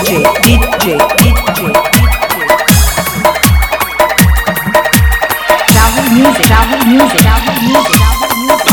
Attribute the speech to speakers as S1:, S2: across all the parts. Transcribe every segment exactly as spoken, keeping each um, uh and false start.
S1: DJ, DJ, DJ, Rahul Music, Rahul Music, Rahul Music, Rahul Music.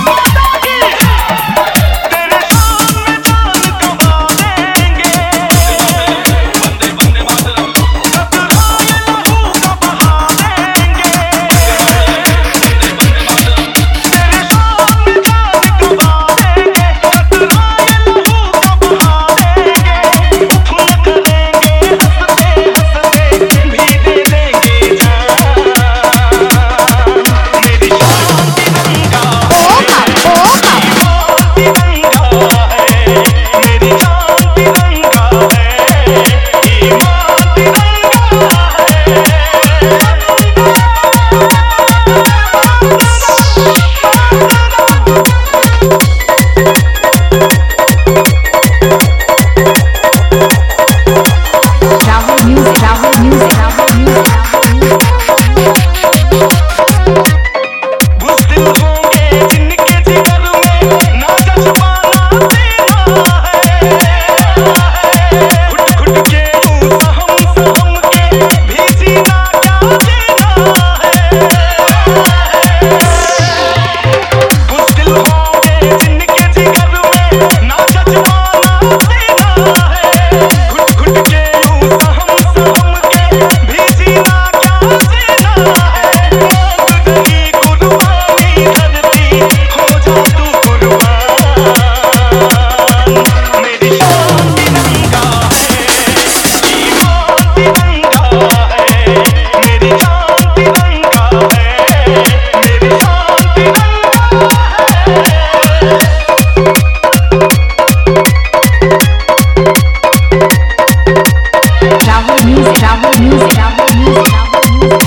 S1: Rahul Music, Rahul Music, Rahul Music, Rahul Music.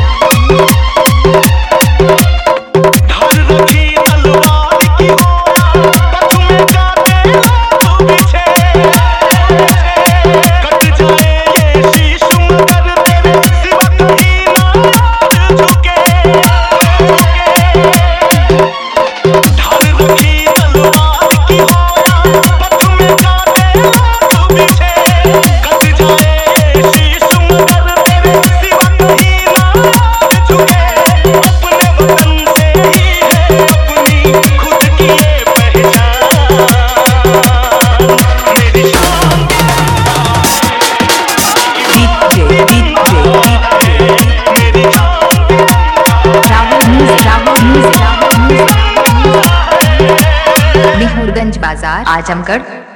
S2: धार रखी तलवार की हो पथ में जाते तू पीछे कट जाए ये शीश मगर तेरे सिवा कहीं ना झुके धार रखी तलवार की हो पथ में जाते तू पीछे कट जाए
S1: मिहुरगंज बाजार, आजमगढ़।